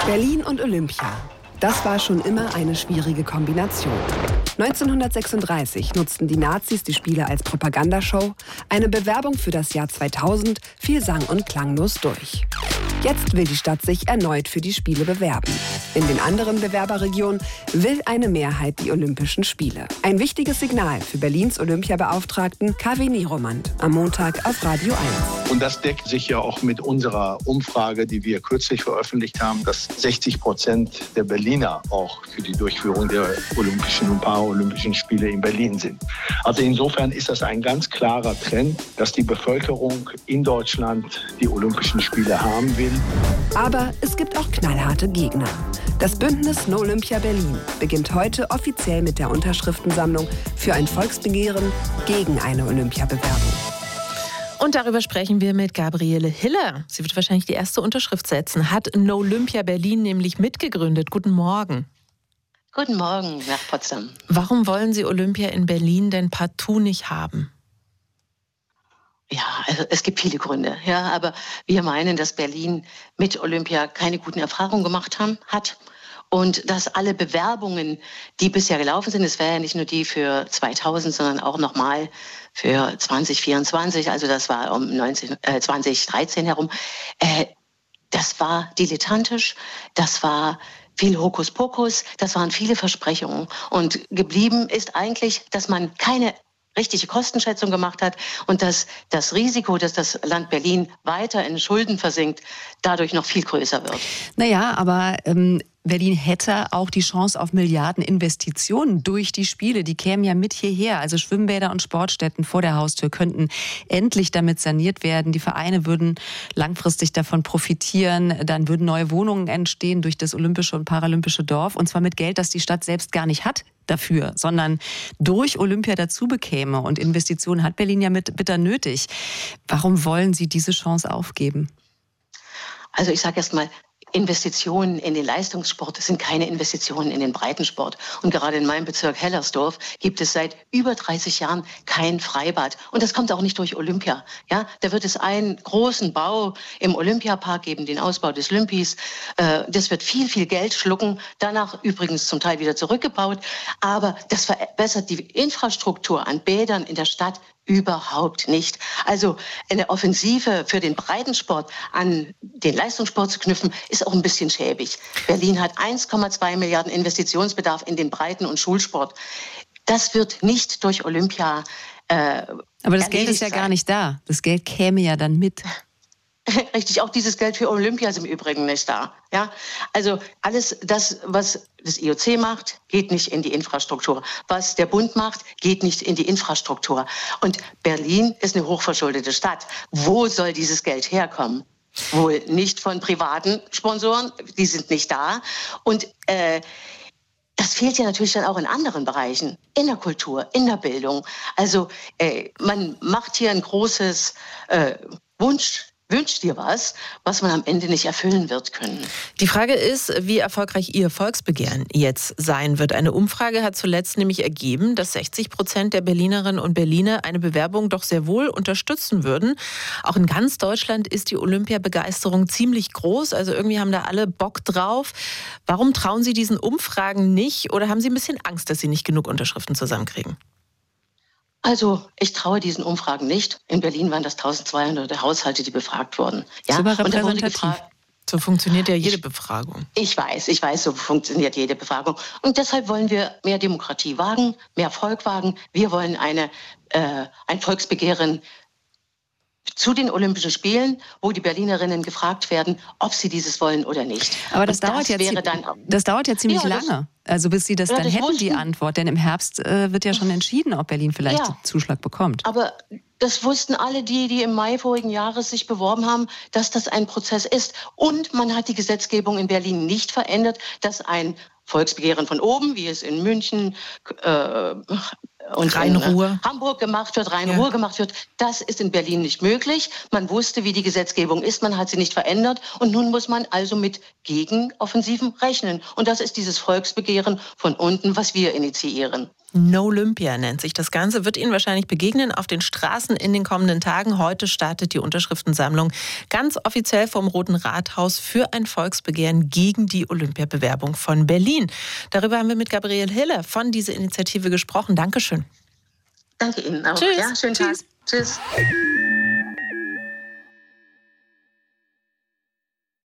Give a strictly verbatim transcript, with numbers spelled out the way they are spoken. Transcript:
Berlin und Olympia. Das war schon immer eine schwierige Kombination. neunzehnhundertsechsunddreißig nutzten die Nazis die Spiele als Propagandashow. Eine Bewerbung für das Jahr zweitausend fiel sang- und klanglos durch. Jetzt will die Stadt sich erneut für die Spiele bewerben. In den anderen Bewerberregionen will eine Mehrheit die Olympischen Spiele. Ein wichtiges Signal für Berlins Olympiabeauftragten K W Nieromand am Montag auf Radio eins. Und das deckt sich ja auch mit unserer Umfrage, die wir kürzlich veröffentlicht haben, dass sechzig Prozent der Berliner auch für die Durchführung der Olympischen und Paralympischen Spiele in Berlin sind. Also insofern ist das ein ganz klarer Trend, dass die Bevölkerung in Deutschland die Olympischen Spiele haben will. Aber es gibt auch knallharte Gegner. Das Bündnis No Olympia Berlin beginnt heute offiziell mit der Unterschriftensammlung für ein Volksbegehren gegen eine Olympiabewerbung. Und darüber sprechen wir mit Gabriele Hiller. Sie wird wahrscheinlich die erste Unterschrift setzen. Hat No Olympia Berlin nämlich mitgegründet. Guten Morgen. Guten Morgen nach Potsdam. Warum wollen Sie Olympia in Berlin denn partout nicht haben? Ja, also es gibt viele Gründe. Ja, aber wir meinen, dass Berlin mit Olympia keine guten Erfahrungen gemacht haben, hat. Und dass alle Bewerbungen, die bisher gelaufen sind, es wäre ja nicht nur die für zweitausend, sondern auch nochmal für zwanzig vierundzwanzig, also das war um neunzehn, äh, zwanzig dreizehn herum, äh, das war dilettantisch, das war viel Hokuspokus, das waren viele Versprechungen. Und geblieben ist eigentlich, dass man keine richtige Kostenschätzung gemacht hat und dass das Risiko, dass das Land Berlin weiter in Schulden versinkt, dadurch noch viel größer wird. Naja, aber ähm, Berlin hätte auch die Chance auf Milliardeninvestitionen durch die Spiele. Die kämen ja mit hierher. Also Schwimmbäder und Sportstätten vor der Haustür könnten endlich damit saniert werden. Die Vereine würden langfristig davon profitieren. Dann würden neue Wohnungen entstehen durch das Olympische und Paralympische Dorf. Und zwar mit Geld, das die Stadt selbst gar nicht hat dafür, sondern durch Olympia dazu bekäme. Und Investitionen hat Berlin ja mit bitter nötig. Warum wollen Sie diese Chance aufgeben? Also ich sage erst mal, Investitionen in den Leistungssport sind keine Investitionen in den Breitensport. Und gerade in meinem Bezirk Hellersdorf gibt es seit über dreißig Jahren kein Freibad. Und das kommt auch nicht durch Olympia. Ja, da wird es einen großen Bau im Olympiapark geben, den Ausbau des Lympis. Äh, das wird viel, viel Geld schlucken. Danach übrigens zum Teil wieder zurückgebaut. Aber das verbessert die Infrastruktur an Bädern in der Stadt überhaupt nicht. Also eine Offensive für den Breitensport an den Leistungssport zu knüpfen, ist auch ein bisschen schäbig. Berlin hat eins Komma zwei Milliarden Investitionsbedarf in den Breiten- und Schulsport. Das wird nicht durch Olympia äh, Aber das Geld ist ja sein. gar nicht da. Das Geld käme ja dann mit. Richtig, auch dieses Geld für Olympia ist im Übrigen nicht da. Ja, also alles das, was das I O C macht, geht nicht in die Infrastruktur. Was der Bund macht, geht nicht in die Infrastruktur. Und Berlin ist eine hochverschuldete Stadt. Wo soll dieses Geld herkommen? Wohl nicht von privaten Sponsoren, die sind nicht da. Und äh, das fehlt ja natürlich dann auch in anderen Bereichen, in der Kultur, in der Bildung. Also äh, man macht hier ein großes äh, Wunsch. Wünscht dir was, was man am Ende nicht erfüllen wird können. Die Frage ist, wie erfolgreich Ihr Volksbegehren jetzt sein wird. Eine Umfrage hat zuletzt nämlich ergeben, dass sechzig Prozent der Berlinerinnen und Berliner eine Bewerbung doch sehr wohl unterstützen würden. Auch in ganz Deutschland ist die Olympiabegeisterung ziemlich groß. Also irgendwie haben da alle Bock drauf. Warum trauen Sie diesen Umfragen nicht oder haben Sie ein bisschen Angst, dass Sie nicht genug Unterschriften zusammenkriegen? Also, ich traue diesen Umfragen nicht. In Berlin waren das tausendzweihundert Haushalte, die befragt wurden. Ja, und da wurde gefragt, so funktioniert ja jede Befragung. Ich weiß, ich weiß, so funktioniert jede Befragung. Und deshalb wollen wir mehr Demokratie wagen, mehr Volk wagen. Wir wollen eine, äh, ein Volksbegehren zu den Olympischen Spielen, wo die Berlinerinnen gefragt werden, ob sie dieses wollen oder nicht. Aber das, dauert, das, ja wäre dann, das dauert ja ziemlich ja, lange, also bis Sie das ja, dann das hätten, wussten, die Antwort. Denn im Herbst äh, wird ja schon entschieden, ob Berlin vielleicht ja, den Zuschlag bekommt. Aber das wussten alle die, die im Mai vorigen Jahres sich beworben haben, dass das ein Prozess ist. Und man hat die Gesetzgebung in Berlin nicht verändert, dass ein Volksbegehren von oben, wie es in München äh, und Rhein-Ruhr. in Hamburg gemacht wird, Rhein-Ruhr ja. gemacht wird, das ist in Berlin nicht möglich. Man wusste, wie die Gesetzgebung ist, man hat sie nicht verändert und nun muss man also mit Gegenoffensiven rechnen. Und das ist dieses Volksbegehren von unten, was wir initiieren. No Olympia nennt sich das Ganze, wird Ihnen wahrscheinlich begegnen auf den Straßen in den kommenden Tagen. Heute startet die Unterschriftensammlung ganz offiziell vom Roten Rathaus für ein Volksbegehren gegen die Olympiabewerbung von Berlin. Darüber haben wir mit Gabriele Hille von dieser Initiative gesprochen. Dankeschön. Danke Ihnen auch. Tschüss. Ja, schönen Tschüss. Tag. Tschüss.